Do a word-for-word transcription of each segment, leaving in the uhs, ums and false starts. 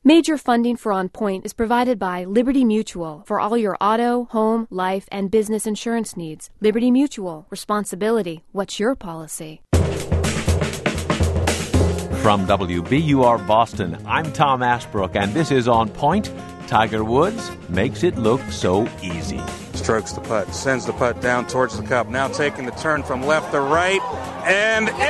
Major funding for On Point is provided by Liberty Mutual for all your auto, home, life, and business insurance needs. Liberty Mutual. Responsibility. What's your policy? From W B U R Boston, I'm Tom Ashbrook, and this is On Point. Tiger Woods makes it look so easy. Strokes the putt, sends the putt down towards the cup. Now taking the turn from left to right, and in!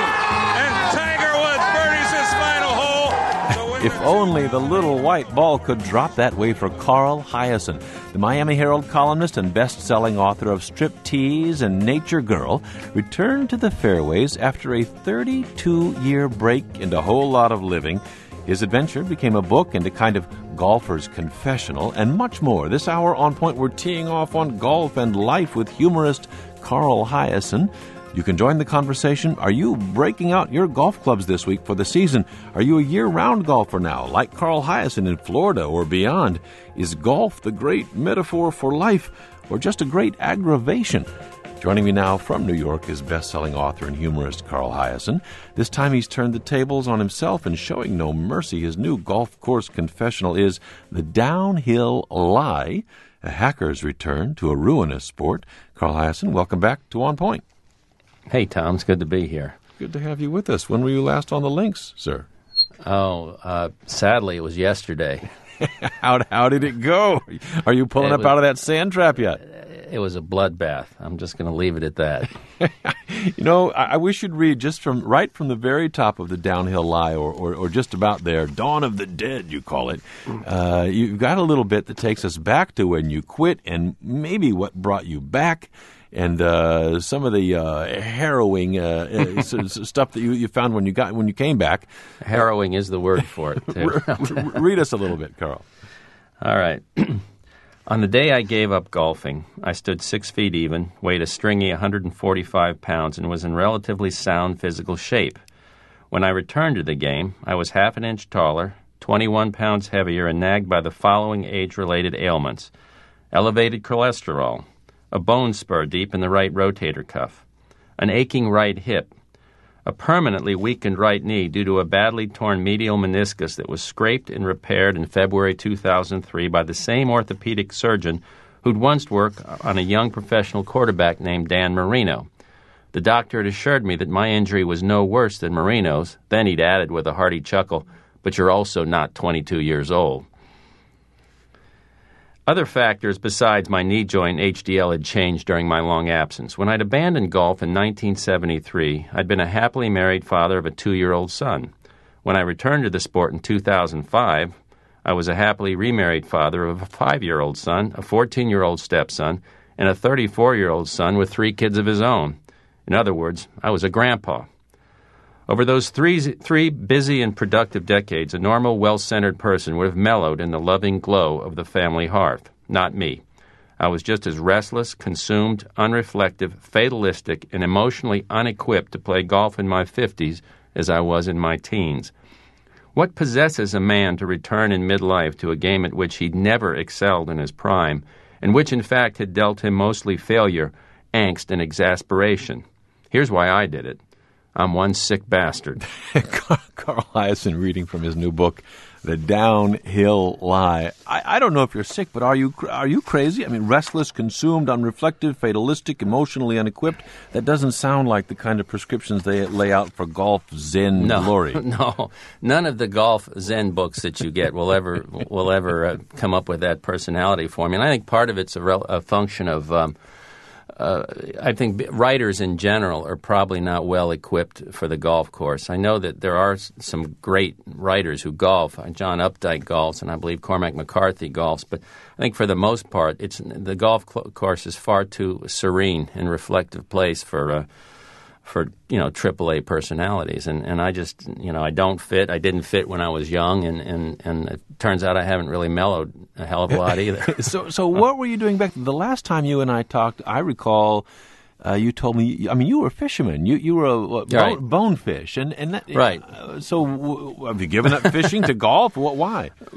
And Tiger Woods birdies his final hole. If only the little white ball could drop that way for Carl Hiaasen. The Miami Herald columnist and best-selling author of Striptease and Nature Girl returned to the fairways after a thirty-two-year break and a whole lot of living. His adventure became a book and a kind of golfer's confessional, and much more. This hour on Point, we're teeing off on golf and life with humorist Carl Hiaasen. You can join the conversation. Are you breaking out your golf clubs this week for the season? Are you a year-round golfer now, like Carl Hiaasen in Florida or beyond? Is golf the great metaphor for life, or just a great aggravation? Joining me now from New York is best-selling author and humorist Carl Hiaasen. This time he's turned the tables on himself and showing no mercy. His new golf course confessional is The Downhill Lie, a hacker's return to a ruinous sport. Carl Hiaasen, welcome back to On Point. Hey, Tom. It's good to be here. Good to have you with us. When were you last on the links, sir? Oh, uh, sadly, it was yesterday. how, how did it go? Are you pulling It up was- out of that sand trap yet? It was a bloodbath. I'm just going to leave it at that. You know, I, I wish you'd read just from right from the very top of The Downhill Lie, or, or, or just about there, Dawn of the Dead, you call it. Uh, you've got a little bit that takes us back to when you quit and maybe what brought you back, and uh, some of the uh, harrowing uh, uh, s- s- stuff that you, you found when you got when you came back. Harrowing is the word for it, too. Read us a little bit, Carl. All right. On the day I gave up golfing, I stood six feet even, weighed a stringy one hundred forty-five pounds, and was in relatively sound physical shape. When I returned to the game, I was half an inch taller, twenty-one pounds heavier, and nagged by the following age-related ailments: elevated cholesterol, a bone spur deep in the right rotator cuff, an aching right hip, a permanently weakened right knee due to a badly torn medial meniscus that was scraped and repaired in February two thousand three by the same orthopedic surgeon who'd once worked on a young professional quarterback named Dan Marino. The doctor had assured me that my injury was no worse than Marino's. Then he'd added with a hearty chuckle, "But you're also not twenty-two years old." Other factors besides my knee joint H D L had changed during my long absence. When I'd abandoned golf in nineteen seventy-three, I'd been a happily married father of a two-year-old son. When I returned to the sport in two thousand five, I was a happily remarried father of a five-year-old son, a fourteen-year-old stepson, and a thirty-four-year-old son with three kids of his own. In other words, I was a grandpa. Over those three, three busy and productive decades, a normal, well-centered person would have mellowed in the loving glow of the family hearth. Not me. I was just as restless, consumed, unreflective, fatalistic, and emotionally unequipped to play golf in my fifties as I was in my teens. What possesses a man to return in midlife to a game at which he'd never excelled in his prime, and which in fact had dealt him mostly failure, angst, and exasperation? Here's why I did it. I'm one sick bastard. Carl Hiaasen reading from his new book, The Downhill Lie. I, I don't know if you're sick, but are you are you crazy? I mean, restless, consumed, unreflective, fatalistic, emotionally unequipped. That doesn't sound like the kind of prescriptions they lay out for golf zen No, glory. no, none of the golf zen books that you get will ever will ever uh, come up with that personality for me. And I think part of it's a, rel- a function of. Um, Uh, I think writers in general are probably not well equipped for the golf course. I know that there are some great writers who golf. John Updike golfs, and I believe Cormac McCarthy golfs. But I think for the most part, it's the golf course is far too serene and reflective place for uh, for you know triple A personalities. And, and I just you know I don't fit. I didn't fit when I was young, and, and, and it turns out I haven't really mellowed a hell of a lot either. so so what were you doing back the last time you and I talked? I recall uh, you told me. I mean, you were a fisherman. You you were a, a Right. bone, bonefish, and and that, Right. Uh, so w- have you given up fishing to golf? What? Why?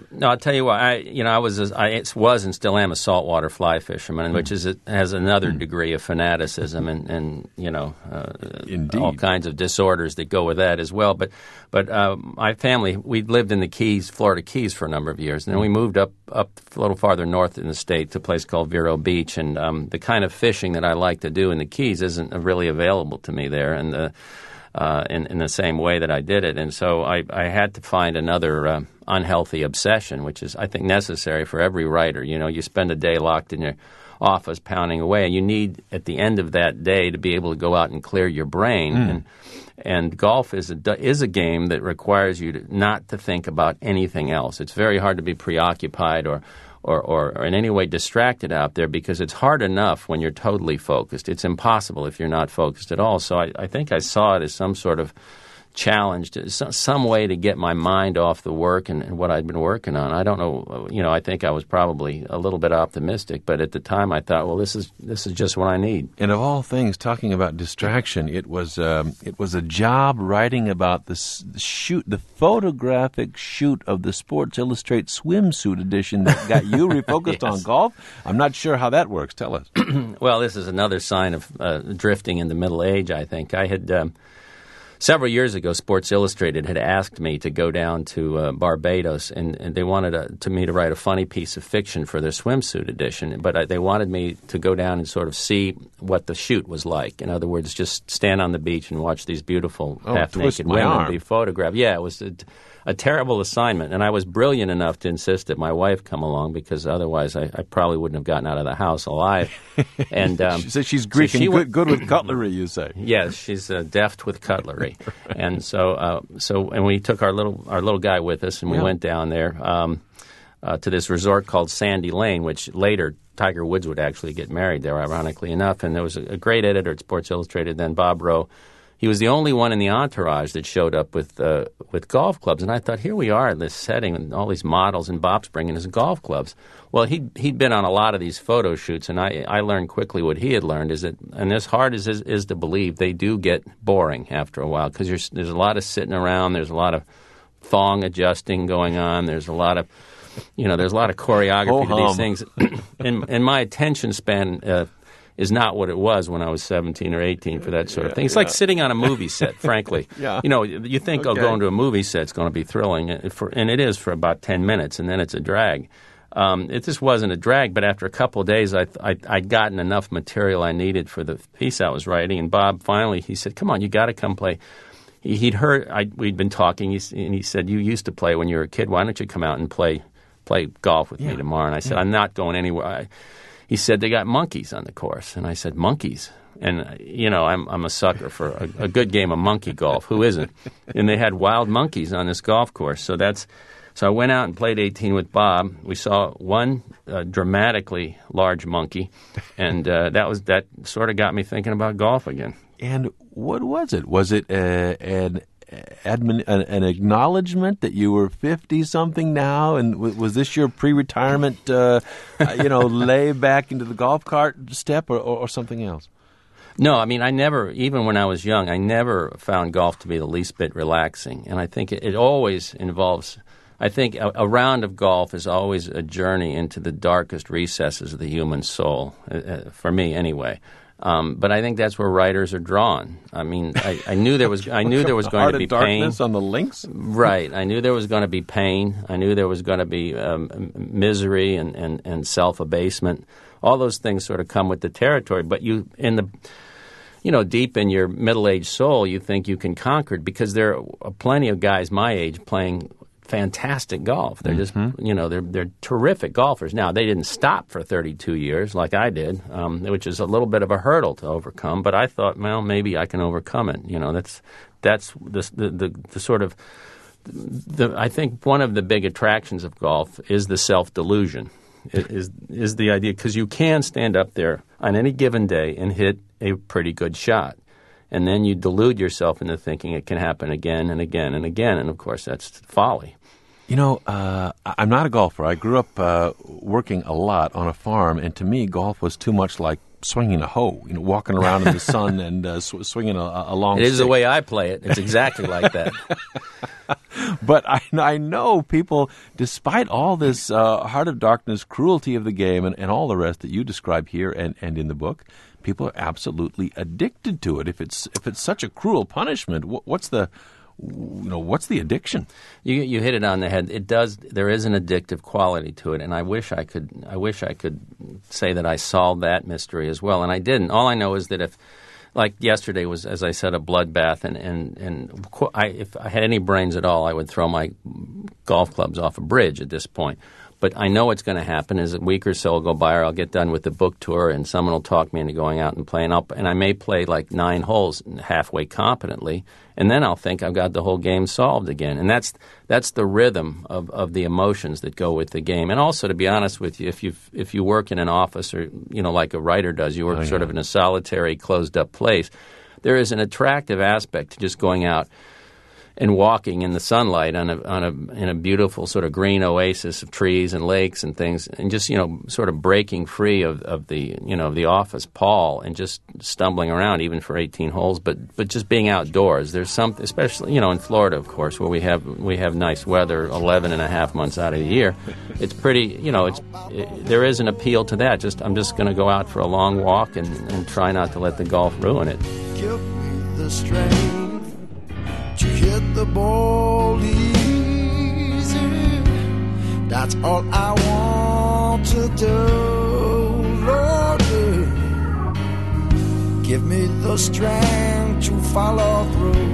No, I'll tell you what. I, you know, I was, a, I was, and still am a saltwater fly fisherman, mm. which is a, has another mm. degree of fanaticism and, and you know, uh, all kinds of disorders that go with that as well. But, but uh, my family, we lived in the Keys, Florida Keys, for a number of years, and then we moved up up a little farther north in the state to a place called Vero Beach, and um, the kind of fishing that I like to do in the Keys isn't really available to me there, and the. Uh, in, in the same way that I did it. And so I, I had to find another uh, unhealthy obsession, which is, I think, necessary for every writer. You know, you spend a day locked in your office pounding away, and you need, at the end of that day, to be able to go out and clear your brain. Mm. And and golf is a, is a game that requires you to not to think about anything else. It's very hard to be preoccupied or Or, or, or in any way distracted out there, because it's hard enough when you're totally focused. It's impossible if you're not focused at all. So I, I think I saw it as some sort of challenge, to, some way to get my mind off the work and, and what I'd been working on. I don't know, you know, I think I was probably a little bit optimistic, but at the time I thought, well, this is this is just what I need. And of all things, talking about distraction, it was um, it was a job writing about the shoot, the photographic shoot of the Sports Illustrated swimsuit edition that got you refocused yes. on golf. I'm not sure how that works. Tell us. Well, this is another sign of uh, drifting into middle age, I think. I had... Um, Several years ago, Sports Illustrated had asked me to go down to uh, Barbados, and, and they wanted a, to me to write a funny piece of fiction for their swimsuit edition. But I, they wanted me to go down and sort of see what the shoot was like. In other words, just stand on the beach and watch these beautiful oh, half-naked women arm. be photographed. Yeah, it was a, a terrible assignment, and I was brilliant enough to insist that my wife come along, because otherwise I, I probably wouldn't have gotten out of the house alive. And um, she says she's Greek so she and good, good with cutlery, you say? Yes, she's uh, deft with cutlery. Right. And so, uh, so, and we took our little our little guy with us, and we yeah. went down there um, uh, to this resort called Sandy Lane, which later Tiger Woods would actually get married there, ironically enough. And there was a, a great editor at Sports Illustrated then, Bob Rowe. He was the only one in the entourage that showed up with uh, with golf clubs. And I thought, here we are in this setting, and all these models, and Bob's bringing his golf clubs. Well, he'd, he'd been on a lot of these photo shoots, and I, I learned quickly what he had learned, is that, and as hard as is, is to believe, they do get boring after a while, because there's, there's a lot of sitting around, there's a lot of thong adjusting going on, there's a lot of, you know, there's a lot of choreography to these things. and, and my attention span uh, is not what it was when I was seventeen or eighteen for that sort of thing. It's yeah. like sitting on a movie set, frankly. yeah. You know, you think, okay. oh, going to a movie set's going to be thrilling, and, for, and it is for about ten minutes, and then it's a drag. Um, it just wasn't a drag, but after a couple of days, I, I, I'd gotten enough material I needed for the piece I was writing, and Bob finally, he said, come on, you got to come play. He, he'd heard, I, we'd been talking, and he said, you used to play when you were a kid. Why don't you come out and play play golf with yeah. me tomorrow? And I said, yeah. I'm not going anywhere. I, He said, they got monkeys on the course. And I said, monkeys? And, you know, I'm I'm a sucker for a, a good game of monkey golf. Who isn't? And they had wild monkeys on this golf course. So that's so I went out and played eighteen with Bob. We saw one uh, dramatically large monkey, and uh, that was that sort of got me thinking about golf again. And what was it? Was it uh, an Admin, an, an acknowledgement that you were fifty-something now, and w- was this your pre-retirement, uh, uh, you know, lay back into the golf cart step, or, or, or something else? No, I mean, I never, even when I was young, I never found golf to be the least bit relaxing, and I think it, it always involves, I think a, a round of golf is always a journey into the darkest recesses of the human soul, uh, for me anyway. Um, but I think that's where writers are drawn. I mean, I, I knew there was I knew there was going to be pain. Darkness on the links? Right. I knew there was going to be pain. I knew there was going to be um, misery and, and, and self-abasement. All those things sort of come with the territory. But you, in the, you know, deep in your middle-aged soul, you think you can conquer it, because there are plenty of guys my age playing fantastic golf. They're just, mm-hmm. you know, they're they're terrific golfers. Now, they didn't stop for thirty-two years like I did, um, which is a little bit of a hurdle to overcome. But I thought, well, maybe I can overcome it. You know, that's that's the the, the, the sort of the. I think one of the big attractions of golf is the self-delusion. is is the idea, because you can stand up there on any given day and hit a pretty good shot. And then you delude yourself into thinking it can happen again and again and again. And, of course, that's folly. You know, uh, I'm not a golfer. I grew up uh, working a lot on a farm, and to me, golf was too much like swinging a hoe, you know, walking around in the sun and uh, sw- swinging a, a long It is stick. the way I play it. It's exactly like that. But I, I know people, despite all this uh, heart of darkness, cruelty of the game, and, and all the rest that you describe here and, and in the book, people are absolutely addicted to it. If it's if it's such a cruel punishment, what, what's the you know what's the addiction? You you hit it on the head. It does. There is an addictive quality to it, and I wish I could. I wish I could say that I solved that mystery as well, and I didn't. All I know is that if. Like yesterday was, as I said, a bloodbath, and, and, and I, if I had any brains at all, I would throw my golf clubs off a bridge at this point. But I know what's going to happen is a week or so will go by, or I'll get done with the book tour, and someone will talk me into going out and playing up. And I may play like nine holes halfway competently, and then I'll think I've got the whole game solved again. And that's that's the rhythm of, of the emotions that go with the game. And also, to be honest with you, if you if you work in an office or, you know, like a writer does, you work oh, yeah. sort of in a solitary, closed-up place, there is an attractive aspect to just going out and walking in the sunlight on a on a in a beautiful sort of green oasis of trees and lakes and things, and just, you know, sort of breaking free of, of the you know the office pall and just stumbling around even for eighteen holes, but but just being outdoors. There's something, especially, you know, in Florida, of course, where we have we have nice weather eleven and a half months out of the year. It's pretty, you know, it's it, there is an appeal to that. Just I'm just going to go out for a long walk and, and try not to let the golf ruin it. Give me the strength to hit the ball easy. That's all I want to do, Lord. Give me the strength to follow through.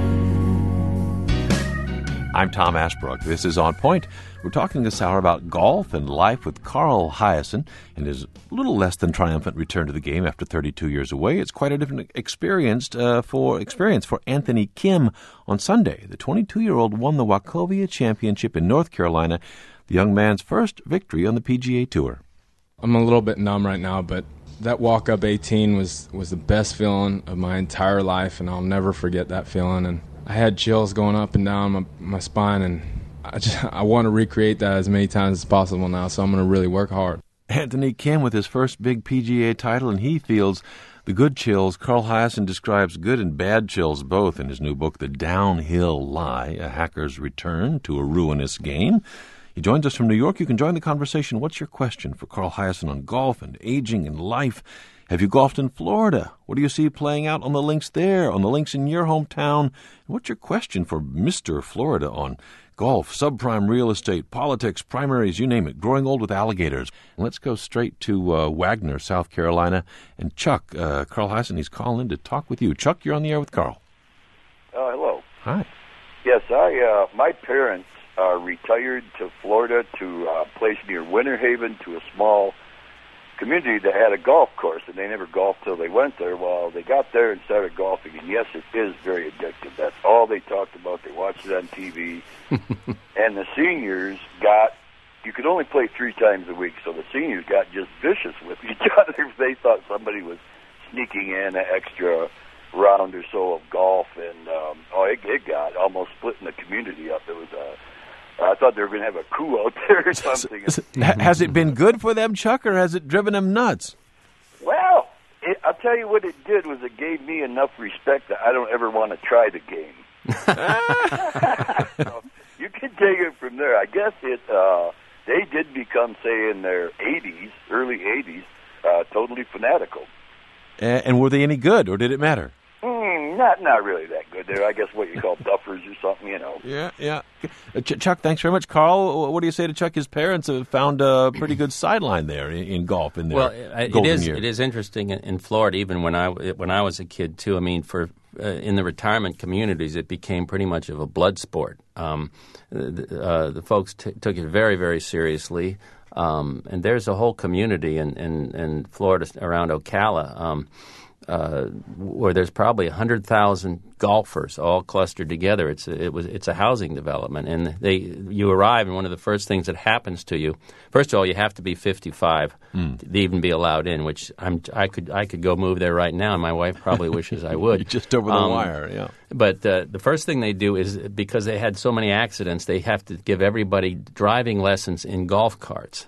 I'm Tom Ashbrook. This is On Point. We're talking this hour about golf and life with Carl Hiaasen and his little less than triumphant return to the game after thirty-two years away. It's quite a different experience uh, for experience for Anthony Kim on Sunday. The twenty-two-year-old won the Wachovia Championship in North Carolina, the young man's first victory on the P G A Tour. I'm a little bit numb right now, but that walk-up eighteen was, was the best feeling of my entire life, and I'll never forget that feeling. And I had chills going up and down my, my spine, and I just I want to recreate that as many times as possible now, so I'm going to really work hard. Anthony Kim with his first big P G A title, and he feels the good chills. Carl Hiaasen describes good and bad chills both in his new book, The Downhill Lie, A Hacker's Return to a Ruinous Game. He joins us from New York. You can join the conversation. What's your question for Carl Hiaasen on golf and aging and life? Have you golfed in Florida? What do you see playing out on the links there, on the links in your hometown? What's your question for Mister Florida on golf, subprime real estate, politics, primaries, you name it, growing old with alligators? And let's go straight to uh, Wagner, South Carolina. And Chuck, uh, Carl Hiaasen, he's calling in to talk with you. Chuck, you're on the air with Carl. Uh, hello. Hi. Yes, I. Uh, my parents uh, retired to Florida to a place near Winter Haven, to a small community that had a golf course, and they never golfed till they went there. Well, they got there and started golfing, and yes, it is very addictive. That's all they talked about. They watched it on T V. And the seniors got, you could only play three times a week, so the seniors got just vicious with each other if they thought somebody was sneaking in an extra round or so of golf, and um, oh, it, it got almost splitting the community up. It was a I thought they were going to have a coup out there or something. Has it been good for them, Chuck, or has it driven them nuts? Well, it, I'll tell you what it did was it gave me enough respect that I don't ever want to try the game. So you can take it from there. I guess it. Uh, they did become, say, in their eighties, early eighties, uh, totally fanatical. Uh, and were they any good, or did it matter? Mm, not not really that good. They're, I guess, what you call duffers or something, you know. Yeah, yeah. Uh, Ch- Chuck, thanks very much. Carl, what do you say to Chuck? His parents have found a pretty good sideline there in, in golf in their well, it golden is, years. It is interesting in, in Florida, even when I, when I was a kid, too. I mean, for uh, in the retirement communities, it became pretty much of a blood sport. Um, the, uh, the folks t- took it very, very seriously. Um, and there's a whole community in, in, in Florida around Ocala um, uh, where there's probably one hundred thousand golfers all clustered together. It's a, it was it's a housing development, and they you arrive, and one of the first things that happens to you, first of all, you have to be fifty-five mm. to even be allowed in. Which I'm I could I could go move there right now, and my wife probably wishes I would. Just over the um, wire, yeah. But uh, the first thing they do is, because they had so many accidents, they have to give everybody driving lessons in golf carts.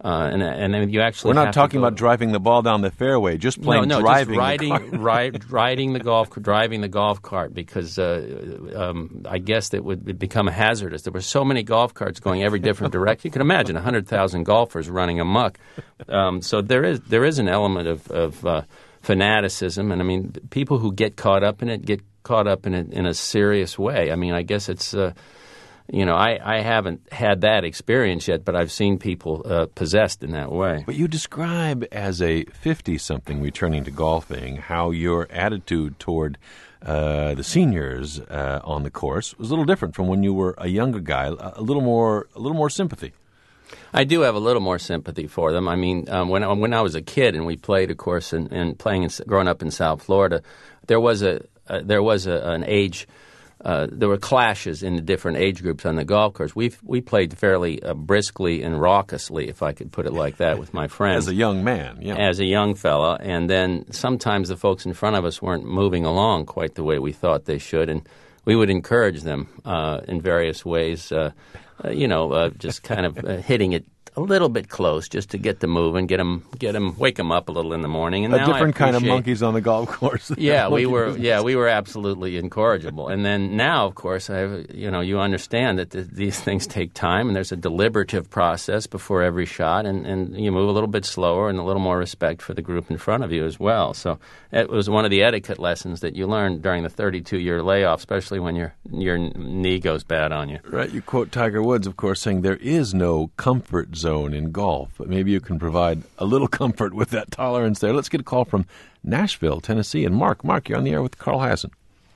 Uh, and and then you actually We're not have talking to go, about driving the ball down the fairway, just playing no, no, driving just riding, the ride, riding the golf, driving the golf cart, because uh, um, I guess that would become hazardous. There were so many golf carts going every different direction. You can imagine a hundred thousand golfers running amok. Um, so there is there is an element of, of uh, fanaticism, and I mean, people who get caught up in it get caught up in it in a serious way. I mean, I guess it's. Uh, You know, I, I haven't had that experience yet, but I've seen people uh, possessed in that way. But you describe as a fifty-something returning to golfing how your attitude toward uh, the seniors uh, on the course was a little different from when you were a younger guy, a little more a little more sympathy. I do have a little more sympathy for them. I mean, um, when, I, when I was a kid and we played, of course, and, and playing, in, growing up in South Florida, there was a uh, there was a, an age... Uh, there were clashes in the different age groups on the golf course. We we played fairly uh, briskly and raucously, if I could put it like that, with my friends. As a young man, yeah. As a young fella. And then sometimes the folks in front of us weren't moving along quite the way we thought they should, and we would encourage them uh, in various ways, uh, uh, you know, uh, just kind of uh, hitting it a little bit close just to get them moving, get them, get them, wake them up a little in the morning. And a now different I kind of monkeys on the golf course. Yeah, we were. Yeah, we were absolutely incorrigible. And then now, of course, I, you know, you understand that th- these things take time, and there's a deliberative process before every shot, and, and you move a little bit slower and a little more respect for the group in front of you as well. So it was one of the etiquette lessons that you learned during the thirty-two year layoff, especially when your your knee goes bad on you. Right. You quote Tiger Woods, of course, saying there is no comfort zone in golf, but maybe you can provide a little comfort with that tolerance there. Let's get a call from Nashville, Tennessee. And Mark, Mark, you're on the air with Carl Hassan.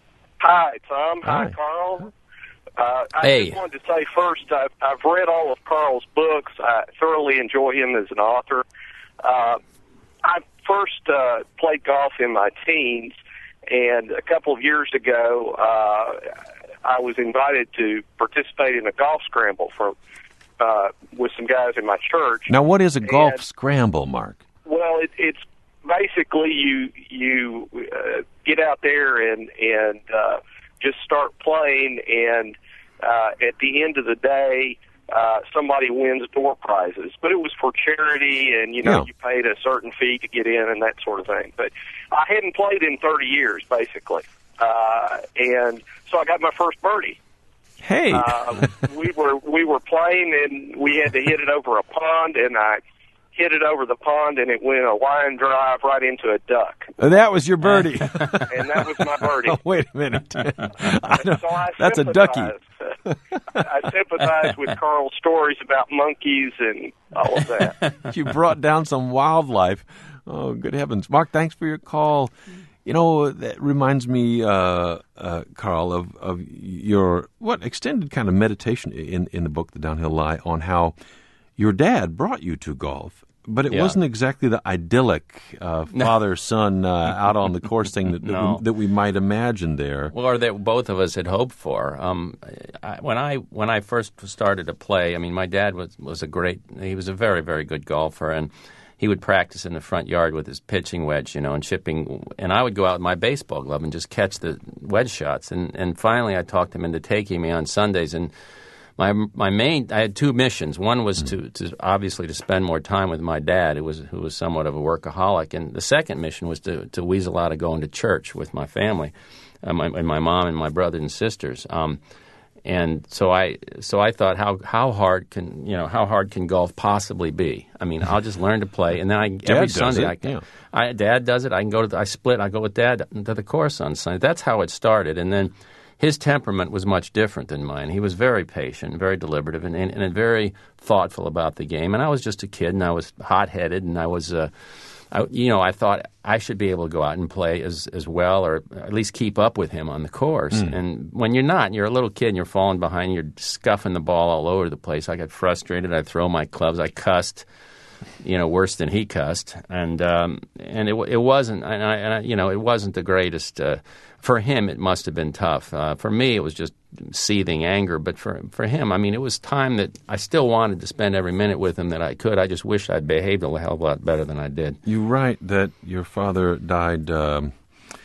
Hi, Tom. Hi, Hi. Carl. Uh, I Hey. just wanted to say first, I've, I've read all of Carl's books. I thoroughly enjoy him as an author. Uh, I first uh, played golf in my teens, and a couple of years ago, uh, I was invited to participate in a golf scramble for uh, with some guys in my church. Now, what is a golf And- scramble, Mark? Well, it, it's basically you you uh, get out there and and uh, just start playing, and uh, at the end of the day, uh, somebody wins door prizes. But it was for charity, and you know Yeah. you paid a certain fee to get in and that sort of thing. But I hadn't played in thirty years, basically, uh, and so I got my first birdie. Hey. Uh, we were we were playing, and we had to hit it over a pond, and I hit it over the pond, and it went a line drive right into a duck. That was your birdie. And that was my birdie. Oh, wait a minute. I don't- So I that's a ducky. sympathized. I sympathize with Carl's stories about monkeys and all of that. You brought down some wildlife. Oh, good heavens. Mark, thanks for your call. You know, that reminds me, uh, uh, Carl, of, of your, what, extended kind of meditation in, in the book, The Downhill Lie, on how your dad brought you to golf. But it Yeah. wasn't exactly the idyllic uh, father-son uh, out on the course thing that, that, No. we, that we might imagine there. Well, or that both of us had hoped for. Um, I, when I when I first started to play, I mean, my dad was, was a great. He was a very very good golfer, and he would practice in the front yard with his pitching wedge, you know, and chipping. And I would go out with my baseball glove and just catch the wedge shots. And and finally, I talked him into taking me on Sundays. And my my main, I had two missions. One was to, to obviously to spend more time with my dad, who was who was somewhat of a workaholic, and the second mission was to to weasel out of going to church with my family, uh, my, and my mom and my brothers and sisters. Um, and so I so I thought, how how hard can you know how hard can golf possibly be? I mean, I'll just learn to play, and then I every does Sunday it, I can. yeah. I, Dad does it. I can go to the, I split. I go with Dad to the course on Sunday. That's how it started, and then. His temperament was much different than mine. He was very patient, very deliberative, and, and, and very thoughtful about the game. And I was just a kid, and I was hot-headed, and I was, uh, I, you know, I thought I should be able to go out and play as as well, or at least keep up with him on the course. Mm. And when you're not, you're a little kid, and you're falling behind, you're scuffing the ball all over the place. I got frustrated. I'd throw my clubs. I cussed. You know, worse than he cussed, and um, and it it wasn't, and I, and I, you know, it wasn't the greatest. Uh, for him, it must have been tough. Uh, for me, it was just seething anger. But for for him, I mean, it was time that I still wanted to spend every minute with him that I could. I just wished I'd behaved a hell of a lot better than I did. You write that your father died um,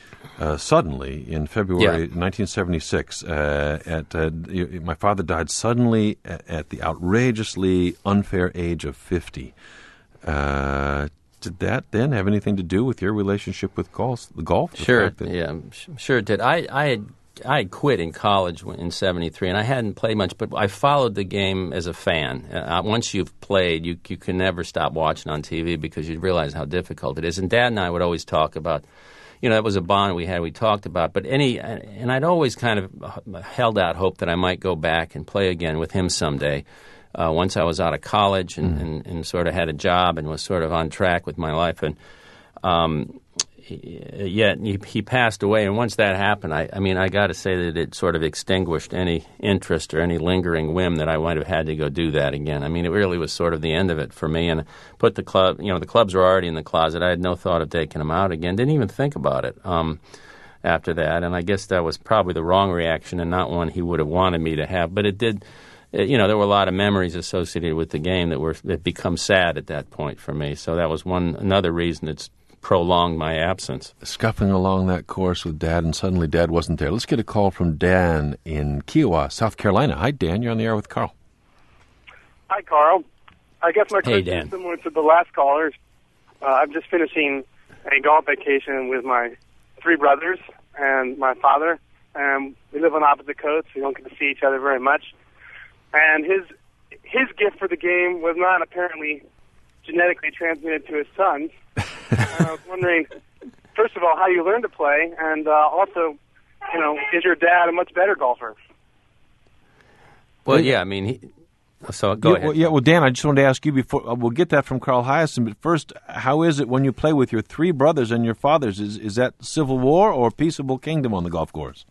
uh, suddenly in February Yeah. nineteen seventy-six. Uh, at uh, you, my father died suddenly at, at the outrageously unfair age of fifty. Uh, did that then have anything to do with your relationship with golf? The golf? The Sure, fact that- yeah, sh- sure it did. I, I had I had quit in college in seventy-three, and I hadn't played much, but I followed the game as a fan. Uh, once you've played, you you can never stop watching on T V because you realize how difficult it is. And Dad and I would always talk about, you know, that was a bond we had, we talked about. But any, and I'd always kind of held out hope that I might go back and play again with him someday. Uh, once I was out of college and, mm. and, and sort of had a job and was sort of on track with my life. And um, yet he, he passed away. And once that happened, I, I mean, I got to say that it sort of extinguished any interest or any lingering whim that I might have had to go do that again. I mean, it really was sort of the end of it for me. And put the club, you know, the clubs were already in the closet. I had no thought of taking them out again. Didn't even think about it um, after that. And I guess that was probably the wrong reaction and not one he would have wanted me to have. But it did. You know, there were a lot of memories associated with the game that were that become sad at that point for me. So that was one another reason it's prolonged my absence. Scuffing along that course with Dad, and suddenly Dad wasn't there. Let's get a call from Dan in Kiowa, South Carolina. Hi, Dan. You're on the air with Carl. Hi, Carl. I guess my hey, question Dan. is similar to the last caller's. Uh, I'm just finishing a golf vacation with my three brothers and my father. And we live on opposite coasts. We don't get to see each other very much. And his his gift for the game was not apparently genetically transmitted to his sons. And I was wondering, first of all, how you learned to play, and uh, also, you know, is your dad a much better golfer? Well, yeah, I mean, he, so go yeah, ahead. Well, yeah, well, Dan, I just wanted to ask you before uh, we'll get that from Carl Hiaasen. But first, how is it when you play with your three brothers and your fathers? Is is that civil war or peaceable kingdom on the golf course?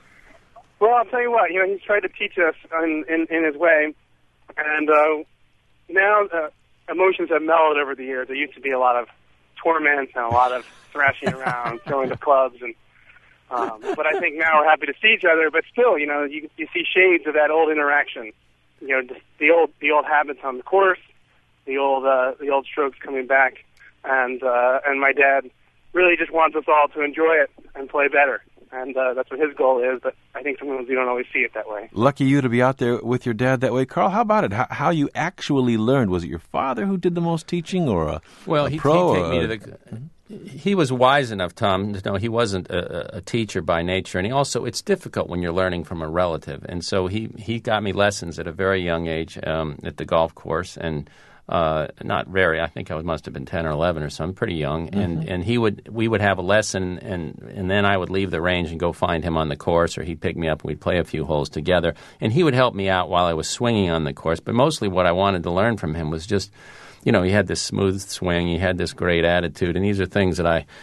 Well, I'll tell you what, you know, he's tried to teach us in, in, in his way, and uh, now uh, emotions have mellowed over the years. There used to be a lot of torment and a lot of thrashing around, throwing the clubs, and um, but I think now we're happy to see each other. But still, you know, you, you see shades of that old interaction. You know, just the old the old habits on the course, the old uh, the old strokes coming back, and uh, and my dad really just wants us all to enjoy it and play better. And uh, that's what his goal is, but I think sometimes we don't always see it that way. Lucky you to be out there with your dad that way. Carl, how about it? How, how you actually learned? Was it your father who did the most teaching, or a, well, a he, pro? He'd take me to the, he was wise enough, Tom, to know he wasn't a, a teacher by nature. And he also, it's difficult when you're learning from a relative. And so he, he got me lessons at a very young age um, at the golf course, and Uh, not very. I think I was, must have been ten or eleven or something, pretty young. Mm-hmm. And and he would we would have a lesson, and and then I would leave the range and go find him on the course, or he'd pick me up and we'd play a few holes together. And he would help me out while I was swinging on the course. But mostly what I wanted to learn from him was just, you know, he had this smooth swing, he had this great attitude, and these are things that I.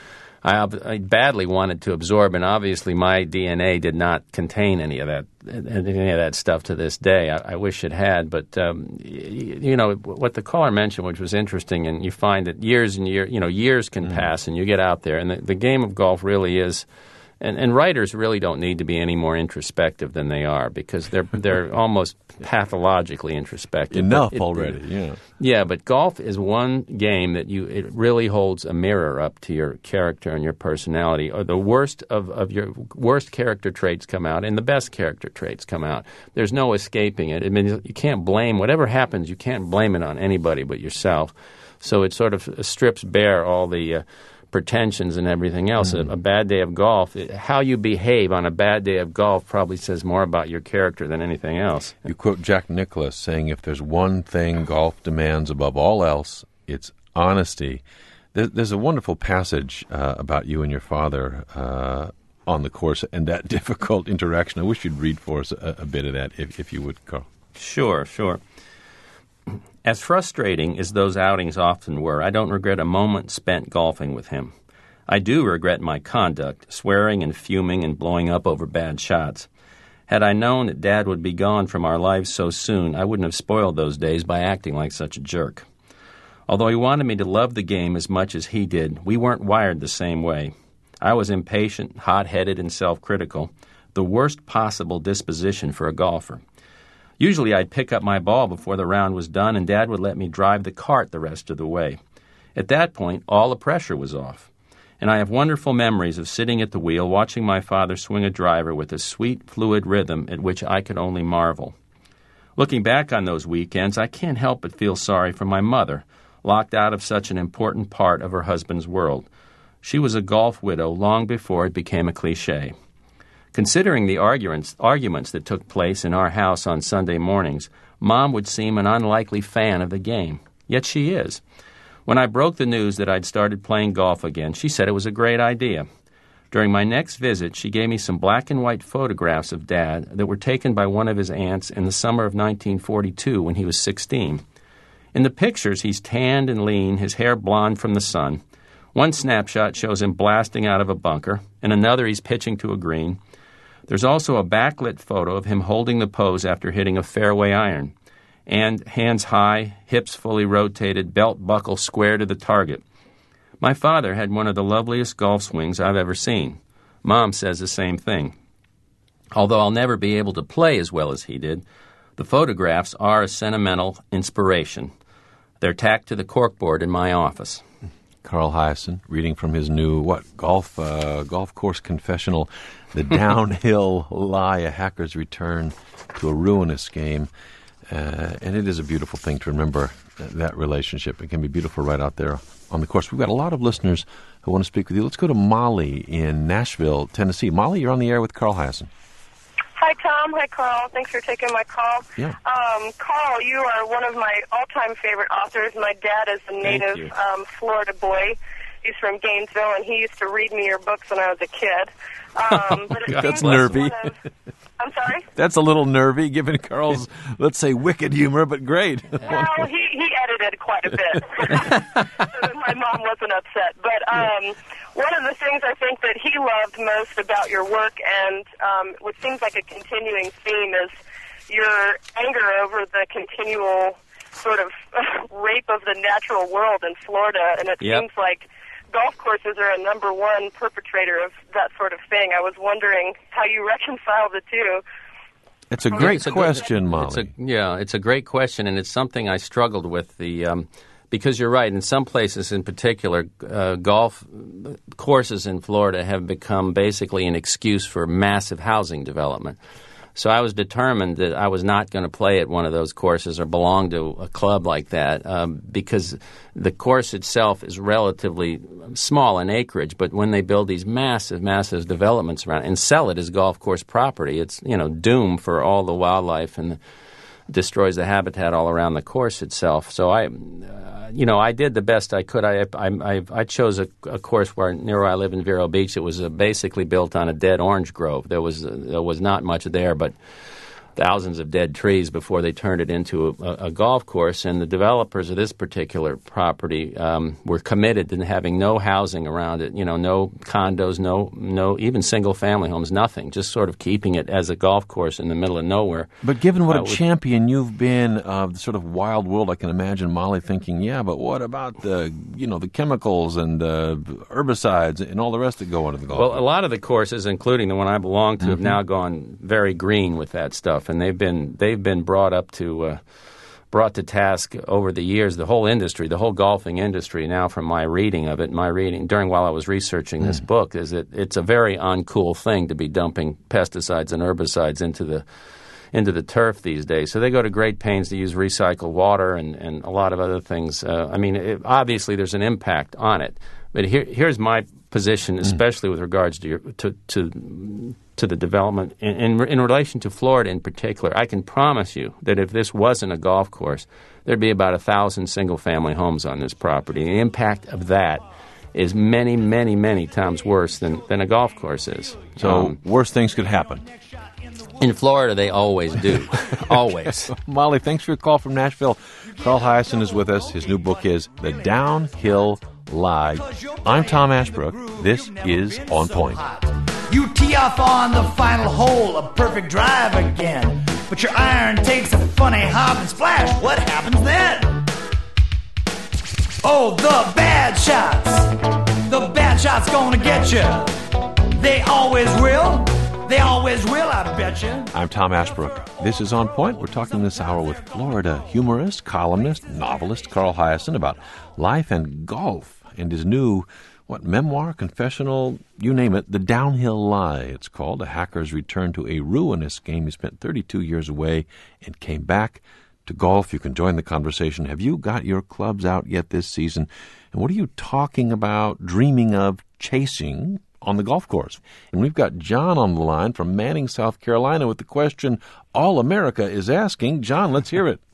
I, I badly wanted to absorb, and obviously my D N A did not contain any of that, any of that stuff to this day. I, I wish it had, but um, you, you know what the caller mentioned, which was interesting, and you find that years and years, you know, years can mm. pass, and you get out there, and the, the game of golf really is. And, and writers really don't need to be any more introspective than they are, because they're they're almost pathologically introspective. Enough it, already, yeah. Yeah, but golf is one game that you it really holds a mirror up to your character and your personality. Or the worst of, of your worst character traits come out, and the best character traits come out. There's no escaping it. I mean, you can't blame whatever happens. You can't blame it on anybody but yourself. So it sort of strips bare all the. Uh, pretensions and everything else. Mm. A, a bad day of golf, it, how you behave on a bad day of golf probably says more about your character than anything else. You quote Jack Nicklaus saying, if there's one thing golf demands above all else, it's honesty. There, there's a wonderful passage uh, about you and your father uh, on the course and that difficult interaction. I wish you'd read for us a, a bit of that, if, if you would, Carl. Sure, sure. As frustrating as those outings often were, I don't regret a moment spent golfing with him. I do regret my conduct, swearing and fuming and blowing up over bad shots. Had I known that Dad would be gone from our lives so soon, I wouldn't have spoiled those days by acting like such a jerk. Although he wanted me to love the game as much as he did, we weren't wired the same way. I was impatient, hot-headed, and self-critical, the worst possible disposition for a golfer. Usually I'd pick up my ball before the round was done, and Dad would let me drive the cart the rest of the way. At that point, all the pressure was off. And I have wonderful memories of sitting at the wheel, watching my father swing a driver with a sweet, fluid rhythm at which I could only marvel. Looking back on those weekends, I can't help but feel sorry for my mother, locked out of such an important part of her husband's world. She was a golf widow long before it became a cliché. Considering the arguments, arguments that took place in our house on Sunday mornings, Mom would seem an unlikely fan of the game. Yet she is. When I broke the news that I'd started playing golf again, she said it was a great idea. During my next visit, she gave me some black and white photographs of Dad that were taken by one of his aunts in the summer of nineteen forty-two when he was sixteen. In the pictures, he's tanned and lean, his hair blonde from the sun. One snapshot shows him blasting out of a bunker, and another he's pitching to a green. There's also a backlit photo of him holding the pose after hitting a fairway iron, and hands high, hips fully rotated, belt buckle square to the target. My father had one of the loveliest golf swings I've ever seen. Mom says the same thing. Although I'll never be able to play as well as he did, the photographs are a sentimental inspiration. They're tacked to the corkboard in my office. Carl Hiaasen, reading from his new, what, golf uh, golf course confessional, The Downhill Lie, A Hacker's Return to a Ruinous Game. Uh, and it is a beautiful thing to remember that, that relationship. It can be beautiful right out there on the course. We've got a lot of listeners who want to speak with you. Let's go to Molly in Nashville, Tennessee. Molly, you're on the air with Carl Hiaasen. Hi, Tom. Hi, Carl. Thanks for taking my call. Yeah. Um, Carl, you are one of my all-time favorite authors. My dad is a native um, Florida boy. He's from Gainesville, and he used to read me your books when I was a kid. Um, but it God, that's seems like nervy. one of- I'm sorry? That's a little nervy, given Carl's, let's say, wicked humor, but great. Well, he, he edited quite a bit, so that my mom wasn't upset. But um, one of the things I think that he loved most about your work, and um, what seems like a continuing theme, is your anger over the continual sort of rape of the natural world in Florida. And it Yep. seems like golf courses are a number one perpetrator of that sort of thing. I was wondering how you reconcile the two. It's a great It's a question, good, Molly. It's a, yeah, it's a great question, and it's something I struggled with. The um, because you're right. In some places, in particular, uh, golf courses in Florida have become basically an excuse for massive housing development. So I was determined that I was not going to play at one of those courses or belong to a club like that um, because the course itself is relatively small in acreage. But when they build these massive, massive developments around it and sell it as golf course property, it's, you know, doom for all the wildlife and destroys the habitat all around the course itself. So I, uh, you know, I did the best I could. I I, I, I chose a, a course where near where I live in Vero Beach. It was uh, basically built on a dead orange grove. There was uh, there was not much there, but thousands of dead trees before they turned it into a, a golf course. And the developers of this particular property um, were committed to having no housing around it, you know, no condos, no, no even single-family homes, nothing, just sort of keeping it as a golf course in the middle of nowhere. But given what uh, a champion you've been of the sort of wild world, I can imagine Molly thinking, yeah, but what about the, you know, the chemicals and uh, herbicides and all the rest that go into the golf Well, course? a lot of the courses, including the one I belong to, Mm-hmm. have now gone very green with that stuff, and they've been they've been brought up to uh, brought to task over the years. The whole industry, the whole golfing industry, now from my reading of it, my reading during while I was researching this Mm. book, is that it's a very uncool thing to be dumping pesticides and herbicides into the into the turf these days. So they go to great pains to use recycled water and, and a lot of other things. Uh, I mean, it, obviously there's an impact on it. But here, here's my position, especially with regards to your, to, to to the development in, in in relation to Florida in particular. I can promise you that if this wasn't a golf course, there'd be about a thousand single-family homes on this property. The impact of that is many, many, many times worse than, than a golf course is. So Um, worse things could happen. in Florida, they always do. Always. Molly, thanks for your call from Nashville. Carl Hiaasen is with us. His new book is The Downhill Lie. I'm Tom Ashbrook. This is On Point. You tee off on the final hole, a perfect drive again. But your iron takes a funny hop and splash. What happens then? Oh, the bad shots. The bad shots gonna get you. They always will. They always will, I bet you. I'm Tom Ashbrook. This is On Point. We're talking this hour with Florida humorist, columnist, novelist Carl Hiaasen about life and golf and his new, what, memoir, confessional, you name it, The Downhill Lie, it's called. A hacker's return to a ruinous game. He spent thirty-two years away and came back to golf. You can join the conversation. Have you got your clubs out yet this season? And what are you talking about, dreaming of, chasing on the golf course? And we've got John on the line from Manning, South Carolina, with the question all America is asking. John, let's hear it.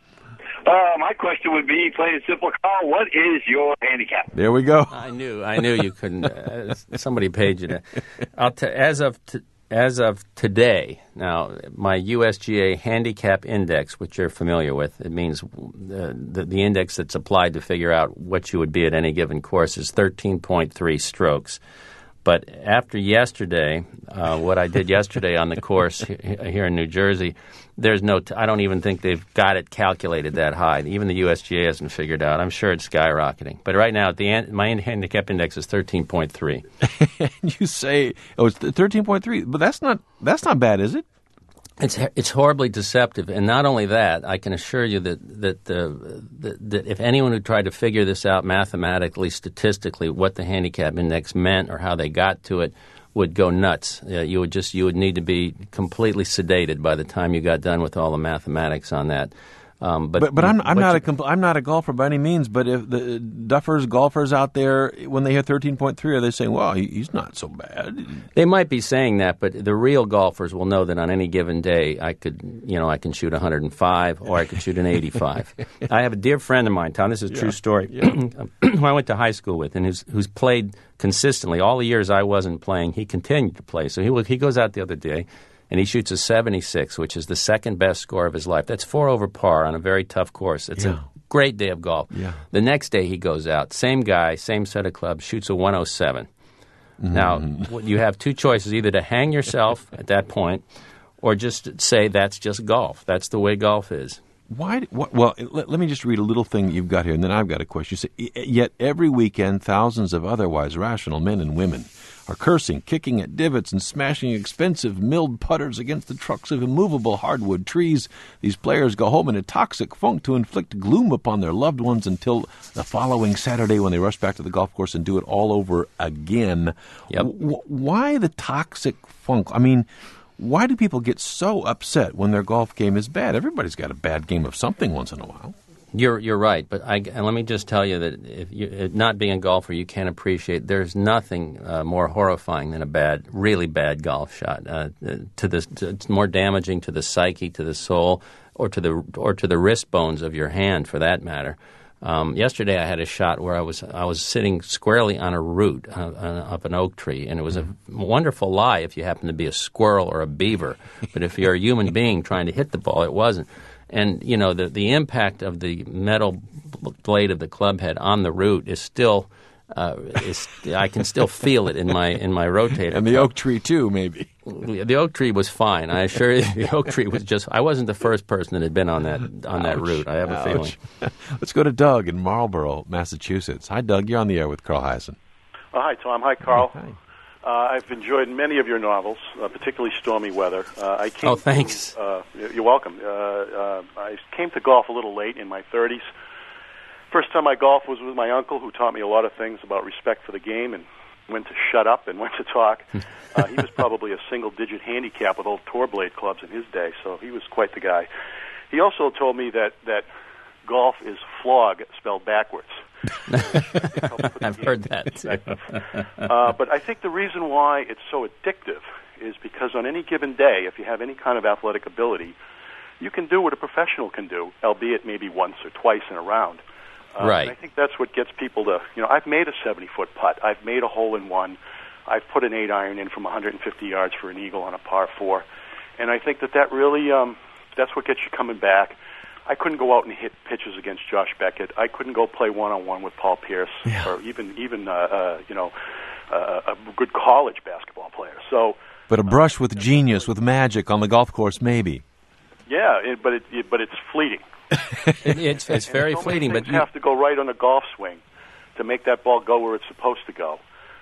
Uh, my question would be, plain and simple, Carl, what is your handicap? There we go. I knew, I knew you couldn't. Uh, somebody paid you to. I'll t- as of t- as of today, now my U S G A handicap index, which you're familiar with, it means the, the the index that's applied to figure out what you would be at any given course, is thirteen point three strokes. But after yesterday, uh, what I did yesterday on the course here in New Jersey, there's no. T- I don't even think they've got it calculated that high. Even the U S G A hasn't figured out. I'm sure it's skyrocketing. But right now, at the end, my handicap index is thirteen point three. And you say, oh, it's thirteen point three, but that's not that's not bad, is it? It's it's horribly deceptive, and not only that, I can assure you that that, the, that that if anyone who tried to figure this out mathematically, statistically, what the handicap index meant or how they got to it, would go nuts. Uh, you would just you would need to be completely sedated by the time you got done with all the mathematics on that. Um, but, but but I'm I'm but not you, a compl- I'm not a golfer by any means. But if the duffers golfers out there, when they hear thirteen point three, are they saying, "Well, he, he's not so bad"? They might be saying that, but the real golfers will know that on any given day, I could you know I can shoot one hundred five or I could shoot an eighty-five. I have a dear friend of mine, Tom. This is a true Yeah. story. Yeah. Who I went to high school with, and who's who's played consistently all the years I wasn't playing. He continued to play. So he he goes out the other day. And he shoots a seventy-six, which is the second best score of his life. That's four over par on a very tough course. It's Yeah. a great day of golf. Yeah. The next day he goes out, same guy, same set of clubs, shoots a one oh seven. Mm-hmm. Now, what- you have two choices, either to hang yourself at that point or just say that's just golf. That's the way golf is. Why? What, well, let, let me just read a little thing that you've got here, and then I've got a question. You say, yet every weekend, thousands of otherwise rational men and women are cursing, kicking at divots, and smashing expensive milled putters against the trunks of immovable hardwood trees. These players go home in a toxic funk to inflict gloom upon their loved ones until the following Saturday when they rush back to the golf course and do it all over again. Yep. W- why the toxic funk? I mean, why do people get so upset when their golf game is bad? Everybody's got a bad game of something once in a while. You're you're right, but I, and let me just tell you that if you, not being a golfer, you can't appreciate. There's nothing uh, more horrifying than a bad, really bad golf shot. Uh, to the, to, it's more damaging to the psyche, to the soul, or to the or to the wrist bones of your hand, for that matter. Um, yesterday, I had a shot where I was I was sitting squarely on a root uh, of an oak tree, and it was a wonderful lie if you happen to be a squirrel or a beaver. But if you're a human being trying to hit the ball, it wasn't. And, you know, the, the impact of the metal blade of the club head on the root is still, uh, is, I can still feel it in my in my rotator. And the oak tree, too, maybe. The oak tree was fine. I assure you, the oak tree was just, I wasn't the first person that had been on that on that Ouch. route. I have a Ouch. feeling. Let's go to Doug in Marlborough, Massachusetts. Hi, Doug. You're on the air with Carl Hyacin. Oh, hi, Tom. Hi, Carl. Hi. Uh, I've enjoyed many of your novels, uh, particularly Stormy Weather. Uh, I came Oh, thanks. To, uh, you're welcome. Uh, uh, I came to golf a little late in my thirties. First time I golfed was with my uncle, who taught me a lot of things about respect for the game and when to shut up and when to talk. Uh, he was probably a single-digit handicap with old tour blade clubs in his day, so he was quite the guy. He also told me that, that golf is flog spelled backwards. I've heard that, too. uh, but I think the reason why it's so addictive is because on any given day, if you have any kind of athletic ability, you can do what a professional can do, albeit maybe once or twice in a round. Uh, Right. And I think that's what gets people to, you know, I've made a seventy-foot putt. I've made a hole-in-one. I've put an eight-iron in from one hundred fifty yards for an eagle on a par four. And I think that that really, um, that's what gets you coming back. I couldn't go out and hit pitches against Josh Beckett. I couldn't go play one-on-one with Paul Pierce, Yeah. or even, even uh, uh, you know, uh, a good college basketball player. So, But a brush with genius, with magic on the golf course, maybe. yeah, it, but it, it, but it's fleeting. It, it's it's very so fleeting, many but things you, have to go right on a golf swing to make that ball go where it's supposed to go.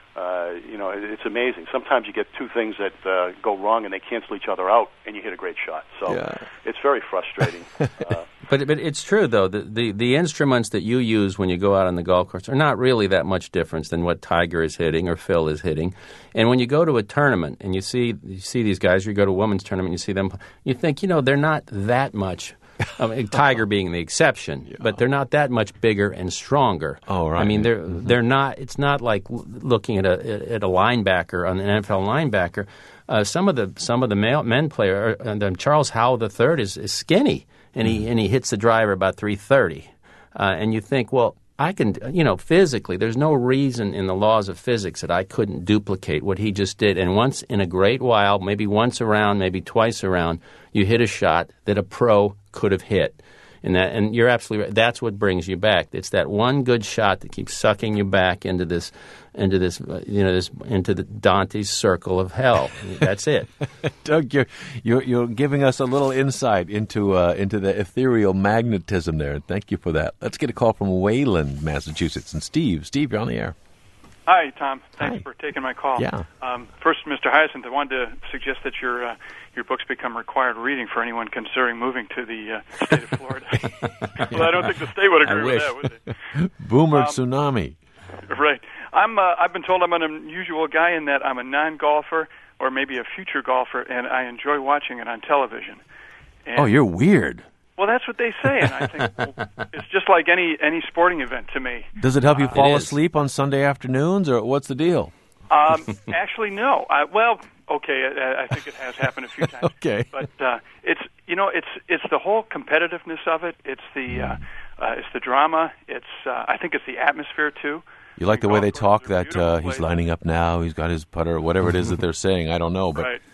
Uh, you know, it, it's amazing. Sometimes you get two things that uh, go wrong and they cancel each other out, and you hit a great shot. So Yeah. it's very frustrating. uh, But but it's true though. The, the the instruments that you use when you go out on the golf course are not really that much different than what Tiger is hitting or Phil is hitting. And when you go to a tournament and you see you see these guys, or you go to a women's tournament, and you see them, you think, you know, they're not that much. I mean, Tiger being the exception, yeah. but they're not that much bigger and stronger. Oh, right. I mean, they're mm-hmm. they're not. It's not like looking at a at a linebacker, an N F L linebacker. Uh, some of the some of the male, men player, and uh, Charles Howell the third is, is skinny, and he and he hits the driver about three thirty, uh, and you think, well, I can, you know, physically, there's no reason in the laws of physics that I couldn't duplicate what he just did. And once in a great while, maybe once around, maybe twice around, you hit a shot that a pro could have hit. And that, and you're absolutely right. That's what brings you back. It's that one good shot that keeps sucking you back into this, into this, uh, you know, this into the Dante's circle of hell. That's it. Doug, you're, you're you're giving us a little insight into uh, into the ethereal magnetism there. Thank you for that. Let's get a call from Wayland, Massachusetts, and Steve. Steve, you're on the air. Hi, Tom. Thanks Hi. for taking my call. Yeah. Um, first, Mister Hyacinth, I wanted to suggest that your uh, your books become required reading for anyone considering moving to the uh, state of Florida. Well, I don't think the state would agree I with wish. that, would they? Boomer Um, tsunami. Right. I'm. Uh, I've been told I'm an unusual guy in that I'm a non-golfer or maybe a future golfer, and I enjoy watching it on television. And, Oh, you're weird. Well, that's what they say, and I think well, it's just like any any sporting event to me. Does it help you Uh, fall it is. asleep on Sunday afternoons, or what's the deal? Um, actually, no. I, well, okay, I, I think it has happened a few times. Okay. But uh, it's you know it's it's the whole competitiveness of it. It's the uh, uh, it's the drama. It's uh, I think it's the atmosphere too. You like the way they talk that uh, he's lining up now, he's got his putter, whatever it is that they're saying. I don't know, but Right.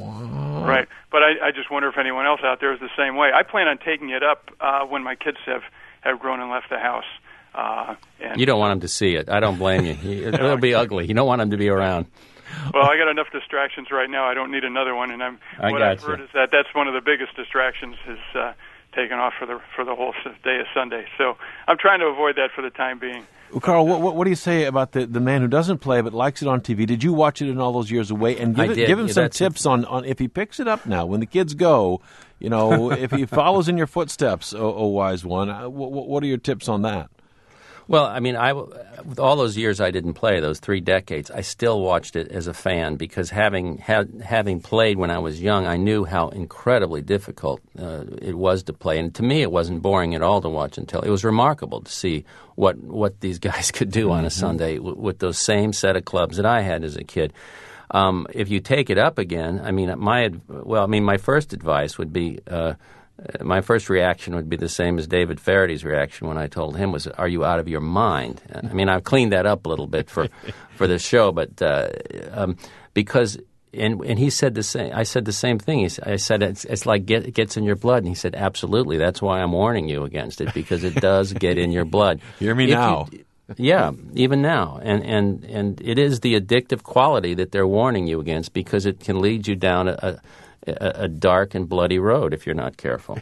Right. But I, I just wonder if anyone else out there is the same way. I plan on taking it up uh, when my kids have, have grown and left the house. Uh, and You don't want them to see it. I don't blame you. You- It'll be ugly. You don't want them to be around. Well, I got enough distractions right now. I don't need another one. And I'm I what I've gotcha. heard is that that's one of the biggest distractions is uh, taking off for the for the whole s- day of Sunday. So I'm trying to avoid that for the time being. Well, Carl, what, what, what do you say about the, the man who doesn't play but likes it on T V? Did you watch it in all those years away? And give, I it, did. give him Yeah, some that's- tips on, on if he picks it up now, when the kids go, you know, if he follows in your footsteps, oh, oh wise one, uh, what, what are your tips on that? Well, I mean, I, with all those years I didn't play, those three decades, I still watched it as a fan because having had, having played when I was young, I knew how incredibly difficult uh, it was to play. And to me, it wasn't boring at all to watch until it was remarkable to see what what these guys could do on a Sunday w- with those same set of clubs that I had as a kid. Um, if you take it up again, I mean, my ad- well, I mean, my first advice would be. Uh, My first reaction would be the same as David Faraday's reaction when I told him was, "Are you out of your mind?" I mean, I've cleaned that up a little bit for, for this show, but uh, um, because and and he said the same. I said the same thing. He, s- I said it's, it's like get, it gets in your blood, and he said, "Absolutely. That's why I'm warning you against it because it does get in your blood." Hear me If you- now. Yeah, even now, and and and it is the addictive quality that they're warning you against because it can lead you down a. a a dark and bloody road if you're not careful.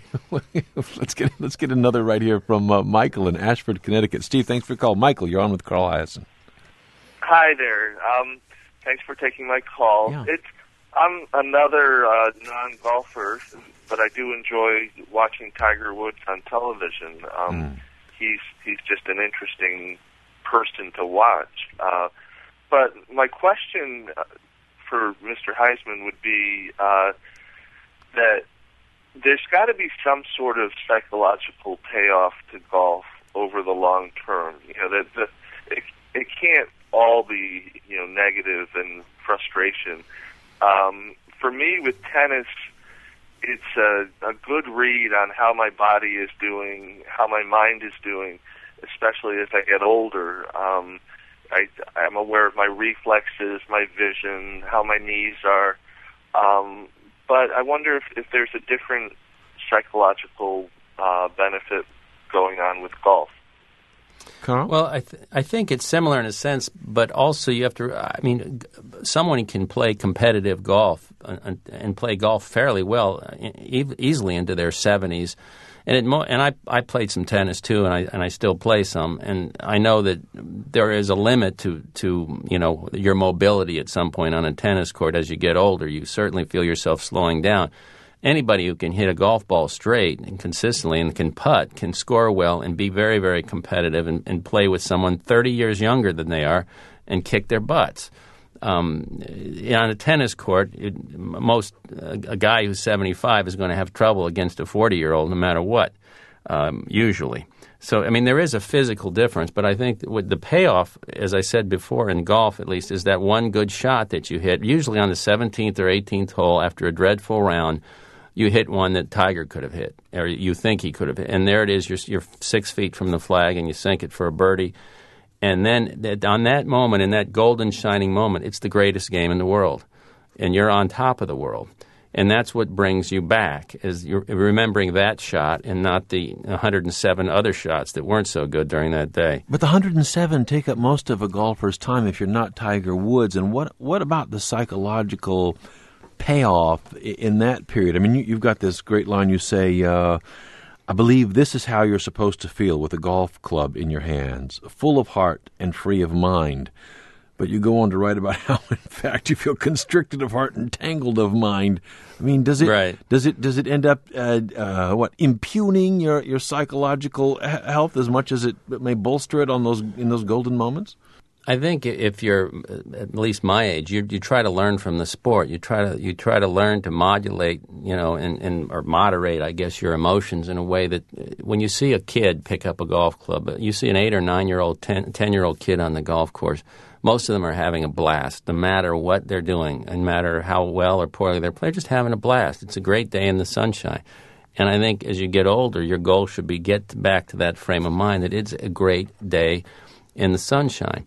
let's get let's get another right here from uh, Michael in Ashford, Connecticut. Steve, thanks for the call. Michael, you're on with Carl Hyacin. Hi there. Um, thanks for taking my call. Yeah. It's I'm another uh, non-golfer, but I do enjoy watching Tiger Woods on television. Um, Mm. He's he's just an interesting person to watch. Uh, but my question uh, for Mister Heisman would be uh, that there's got to be some sort of psychological payoff to golf over the long term. You know, that the, it, it can't all be, you know, negative and frustration. Um, for me, with tennis, it's a, a good read on how my body is doing, how my mind is doing, especially as I get older. Um, I, I'm aware of my reflexes, my vision, how my knees are. Um, but I wonder if, if there's a different psychological uh, benefit going on with golf. Carl? Well, I th- I think it's similar in a sense, but also you have to. I mean, someone can play competitive golf and, and play golf fairly well, e- easily into their seventies, And it mo- and I I played some tennis too, and I and I still play some, and I know that there is a limit to, to you know your mobility at some point on a tennis court. As you get older, you certainly feel yourself slowing down. Anybody who can hit a golf ball straight and consistently and can putt can score well and be very, very competitive and, and play with someone thirty years younger than they are and kick their butts. Um, on a tennis court, it, most a, a guy who's seventy-five is going to have trouble against a forty-year-old no matter what, um, usually. So, I mean, there is a physical difference, but I think with the payoff, as I said before, in golf at least, is that one good shot that you hit, usually on the seventeenth or eighteenth hole after a dreadful round. You hit one that Tiger could have hit, or you think he could have hit. And there it is, you're, you're six feet from the flag, and you sink it for a birdie. And then that, on that moment, in that golden shining moment, it's the greatest game in the world. And you're on top of the world. And that's what brings you back, is you're remembering that shot and not the one hundred seven other shots that weren't so good during that day. But the one hundred seven take up most of a golfer's time if you're not Tiger Woods. And what what about the psychological payoff in that period? I mean, you, you've got this great line. You say, uh, I believe this is how you're supposed to feel with a golf club in your hands, full of heart and free of mind. But you go on to write about how, in fact, you feel constricted of heart and tangled of mind. I mean, does it right. does it does it end up uh, uh, what impugning your, your psychological health as much as it may bolster it on those in those golden moments? I think if you're at least my age, you you try to learn from the sport. You try to you try to learn to modulate, you know, and, and or moderate, I guess, your emotions in a way that when you see a kid pick up a golf club, you see an eight or nine year old, ten, ten year old kid on the golf course. Most of them are having a blast, no matter what they're doing, and no matter how well or poorly they're playing. Just having a blast. It's a great day in the sunshine. And I think as you get older, your goal should be get back to that frame of mind that it's a great day in the sunshine.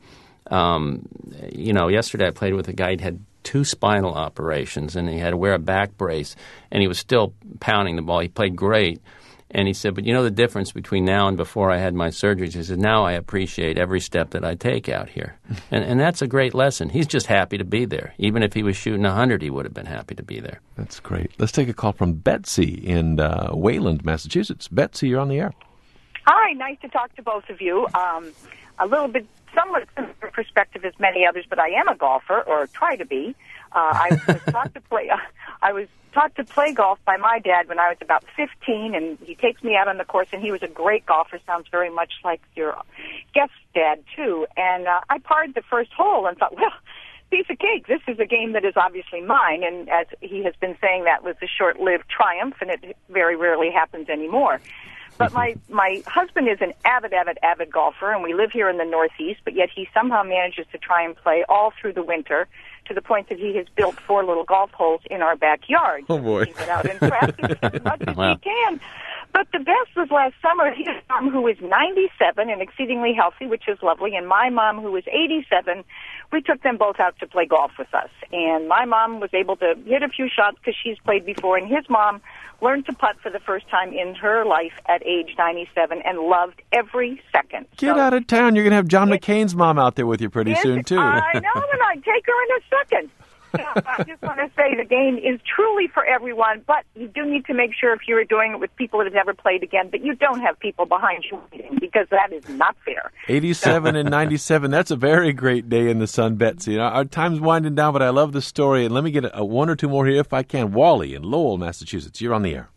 Um, you know, yesterday I played with a guy who had two spinal operations, and he had to wear a back brace, and he was still pounding the ball. He played great. And he said, but you know the difference between now and before I had my surgeries? He said, now I appreciate every step that I take out here. and, and that's a great lesson. He's just happy to be there. Even if he was shooting one hundred, he would have been happy to be there. That's great. Let's take a call from Betsy in uh, Wayland, Massachusetts. Betsy, you're on the air. Hi, nice to talk to both of you. Um, a little bit, somewhat similar perspective as many others, but I am a golfer, or try to be. Uh, I was taught to play. Uh, I was taught to play golf by my dad when I was about fifteen, and he takes me out on the course, and he was a great golfer. Sounds very much like your guest dad too. And uh, I parred the first hole and thought, well, piece of cake. This is a game that is obviously mine. And as he has been saying, that was a short-lived triumph, and it very rarely happens anymore. But my, my husband is an avid, avid, avid golfer, and we live here in the Northeast, but yet he somehow manages to try and play all through the winter to the point that he has built four little golf holes in our backyard. Oh, boy. He get out and practice as much as Wow. he can. But the best was last summer. His mom, who is ninety-seven and exceedingly healthy, which is lovely, and my mom, who is eighty-seven, we took them both out to play golf with us. And my mom was able to hit a few shots because she's played before, and his mom learned to putt for the first time in her life at age ninety-seven and loved every second. Get So out of town. You're going to have John McCain's mom out there with you pretty Yes, soon, too. I know, and I'd take her in a second. So I just want to say the game is truly for everyone, but you do need to make sure if you're doing it with people that have never played again, that you don't have people behind you waiting, because that is not fair. eighty-seven and ninety-seven, that's a very great day in the sun, Betsy. Our, our time's winding down, but I love the story. And let me get a, a one or two more here if I can. Wally in Lowell, Massachusetts. You're on the air.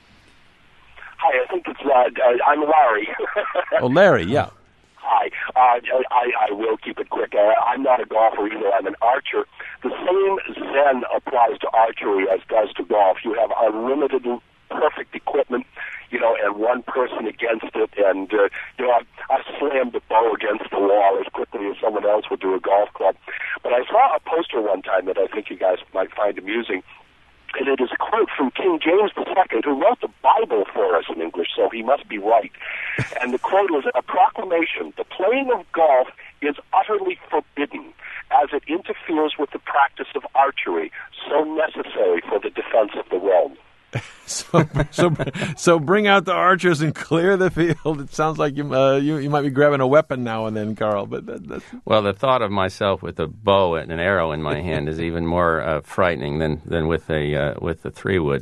Hi, I think it's, uh, I'm Larry. Oh, Larry, yeah. Hi. Uh, I, I will keep it quick. Uh, I'm not a golfer either. I'm an archer. The same zen applies to archery as does to golf. You have unlimited, perfect equipment, you know, and one person against it. And, uh, you know, I, I slammed the bow against the wall as quickly as someone else would do a golf club. But I saw a poster one time that I think you guys might find amusing. And it is a quote from King James the Second, who wrote the Bible for us in English, so he must be right. And the quote was, a proclamation, the playing of golf is utterly forbidden, as it interferes with the practice of archery, so necessary for the defense of the realm. So, so, so bring out the archers and clear the field. It sounds like you, uh, you, you might be grabbing a weapon now and then, Carl. But that, that's... Well, the thought of myself with a bow and an arrow in my hand is even more uh, frightening than, than with a uh, with a three wood.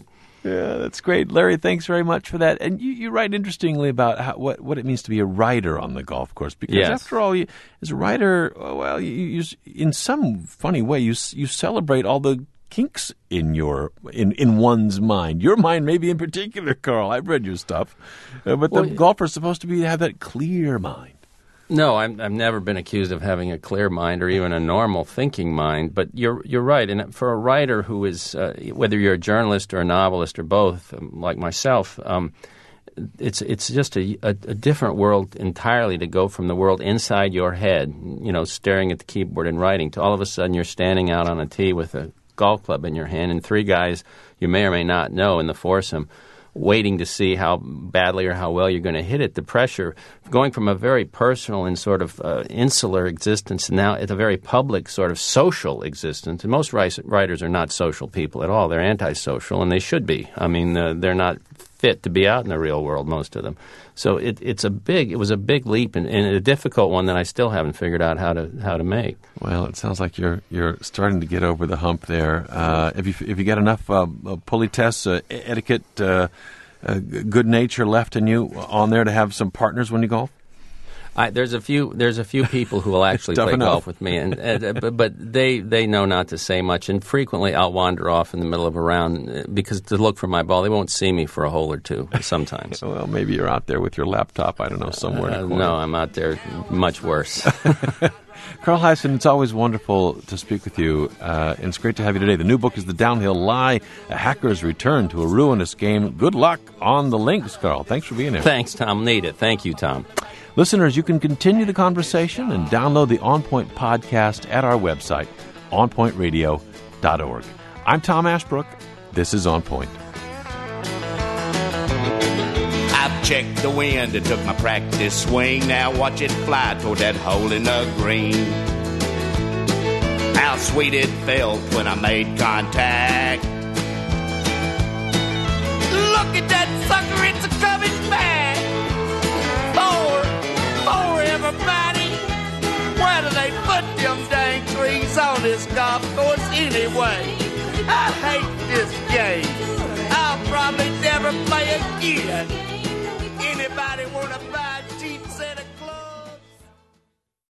Yeah, that's great. Larry, thanks very much for that. And you, you write interestingly about how, what, what it means to be a writer on the golf course. Because yes. after all, you, as a writer, well, you, you, in some funny way, you you celebrate all the kinks in your in, in one's mind. Your mind, maybe in particular, Carl. I've read your stuff. Uh, but the well, golfer's supposed to be have that clear mind. No, I'm, I've never been accused of having a clear mind or even a normal thinking mind. But you're you're right. And for a writer who is, uh, whether you're a journalist or a novelist or both, um, like myself, um, it's it's just a, a, a different world entirely to go from the world inside your head, you know, staring at the keyboard and writing, to all of a sudden you're standing out on a tee with a golf club in your hand and three guys you may or may not know in the foursome, waiting to see how badly or how well you're going to hit it. The pressure, going from a very personal and sort of uh, insular existence now at a very public sort of social existence. And most writers are not social people at all. They're antisocial, and they should be. I mean, uh, they're not fit to be out in the real world, most of them. So it, it's a big, it was a big leap and, and a difficult one that I still haven't figured out how to how to make. Well, it sounds like you're you're starting to get over the hump there. Uh, have you have you got enough uh, politesse, uh, etiquette, uh, uh, good nature left in you on there to have some partners when you golf? I, there's a few. There's a few people who will actually play enough. golf with me, and uh, but, but they they know not to say much. And frequently, I'll wander off in the middle of a round because to look for my ball, they won't see me for a hole or two. Sometimes. Well, maybe you're out there with your laptop. I don't know, somewhere. Uh, no, I'm out there much worse. Carl Hiaasen, it's always wonderful to speak with you, uh, and it's great to have you today. The new book is The Downhill Lie, A Hacker's Return to a Ruinous Game. Good luck on the links, Carl. Thanks for being here. Thanks, Tom. Need it. Thank you, Tom. Listeners, you can continue the conversation and download the On Point podcast at our website, on point radio dot org. I'm Tom Ashbrook. This is On Point. I've checked the wind and took my practice swing. Now watch it fly toward that hole in the green. How sweet it felt when I made contact. Look at that sucker, it's a coming back. For, for everybody. Why do they put them dang trees on this golf course anyway? I hate this game. I'll probably never play again. Anybody wanna buy?